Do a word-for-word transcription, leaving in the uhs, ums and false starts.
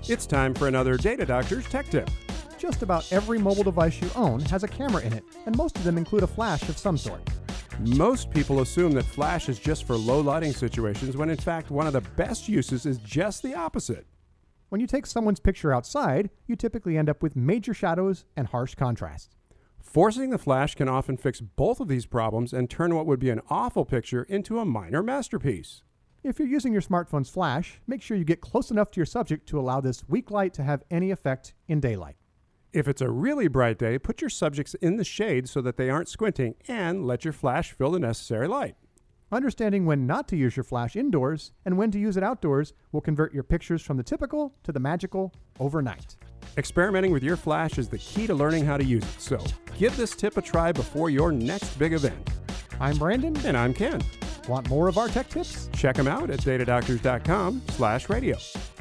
It's time for another Data Doctor's Tech Tip. Just about every mobile device you own has a camera in it, and most of them include a flash of some sort. Most people assume that flash is just for low lighting situations, when in fact one of the best uses is just the opposite. When you take someone's picture outside, you typically end up with major shadows and harsh contrast. Forcing the flash can often fix both of these problems and turn what would be an awful picture into a minor masterpiece. If you're using your smartphone's flash, make sure you get close enough to your subject to allow this weak light to have any effect in daylight. If it's a really bright day, put your subjects in the shade so that they aren't squinting, and let your flash fill the necessary light. Understanding when not to use your flash indoors and when to use it outdoors will convert your pictures from the typical to the magical overnight. Experimenting with your flash is the key to learning how to use it, so give this tip a try before your next big event. I'm Brandon. And I'm Ken. Want more of our tech tips? Check them out at datadoctors dot com slash radio.